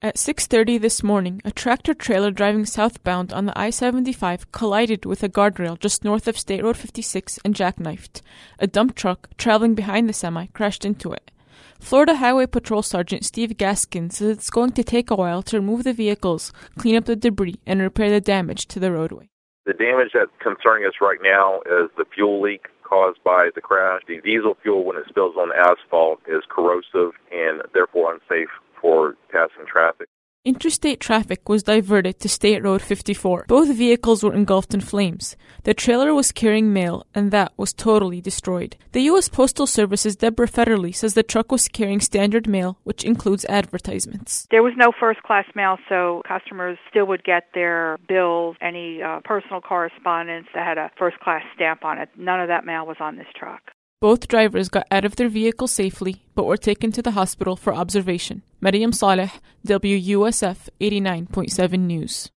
At 6:30 this morning, a tractor-trailer driving southbound on the I-75 collided with a guardrail just north of State Road 56 and jackknifed. A dump truck, traveling behind the semi, crashed into it. Florida Highway Patrol Sergeant Steve Gaskin says it's going to take a while to remove the vehicles, clean up the debris, and repair the damage to the roadway. The damage that's concerning us right now is the fuel leak caused by the crash. The diesel fuel, when it spills on asphalt, is corrosive and therefore unsafe for passing traffic. Interstate traffic was diverted to State Road 54. Both vehicles were engulfed in flames. The trailer was carrying mail, and that was totally destroyed. The U.S. Postal Service's Deborah Federle says the truck was carrying standard mail, which includes advertisements. There was no first-class mail, so customers still would get their bills, any personal correspondence that had a first-class stamp on it. None of that mail was on this truck. Both drivers got out of their vehicle safely, but were taken to the hospital for observation. Mariam Saleh, WUSF 89.7 News.